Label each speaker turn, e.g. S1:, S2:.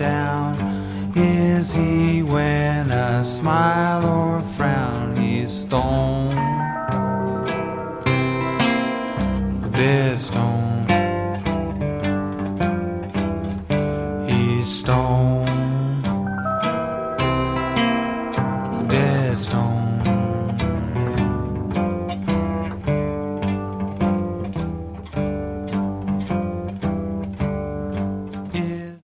S1: down? Is he when a smile or a frown? He's stone, dead stone. He's stone.